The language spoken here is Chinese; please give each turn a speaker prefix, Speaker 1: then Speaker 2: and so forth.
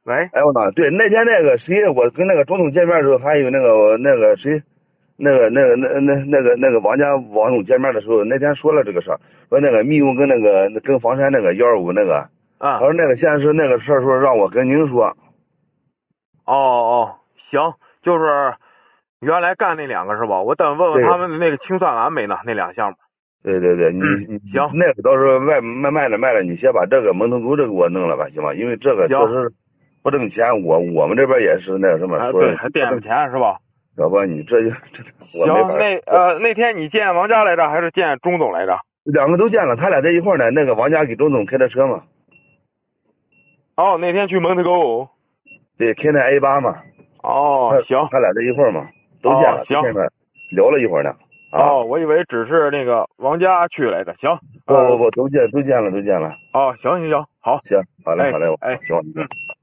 Speaker 1: 喂，
Speaker 2: 哎，我操，对，那天那个谁，我跟那个总统见面的时候，还有那个谁，那个王总见面的时候，那天说了这个事儿，说那个密用跟房山那个125那个，他
Speaker 1: 啊，
Speaker 2: 说那个现在是那个事儿，说让我跟您说。
Speaker 1: 哦哦，行，就是原来干那两个是吧？我等问问
Speaker 2: 对
Speaker 1: 他们的那个清算完没呢？那两项目。
Speaker 2: 对对对，
Speaker 1: 嗯，
Speaker 2: 你
Speaker 1: 行
Speaker 2: 那个到时候卖了，你先把这个蒙头沟这个给我弄了吧，行吗？因为这个确
Speaker 1: 行
Speaker 2: 实不挣钱，我们这边也是那个什么
Speaker 1: 啊，
Speaker 2: 说
Speaker 1: 对，还垫着
Speaker 2: 不挣，
Speaker 1: 钱是吧？
Speaker 2: 要不然你这我没法
Speaker 1: 行，
Speaker 2: 说。
Speaker 1: 那天你见王家来着，还是见钟总来着？
Speaker 2: 两个都见了，他俩在一块儿呢。那个王家给周总开的车嘛，
Speaker 1: 哦，那天去蒙特沟。
Speaker 2: 对，开那 A8嘛，他
Speaker 1: 哦，行，
Speaker 2: 他俩在一块儿嘛，都见了，都
Speaker 1: 哦行，
Speaker 2: 见面聊了一会儿呢。啊，
Speaker 1: 哦，我以为只是那个王家去来着。行，
Speaker 2: 不，都见了，都见了。
Speaker 1: 哦，行行行，好，
Speaker 2: 行，好嘞，
Speaker 1: 哎
Speaker 2: 好嘞，
Speaker 1: 哎，
Speaker 2: 行，
Speaker 1: 嗯。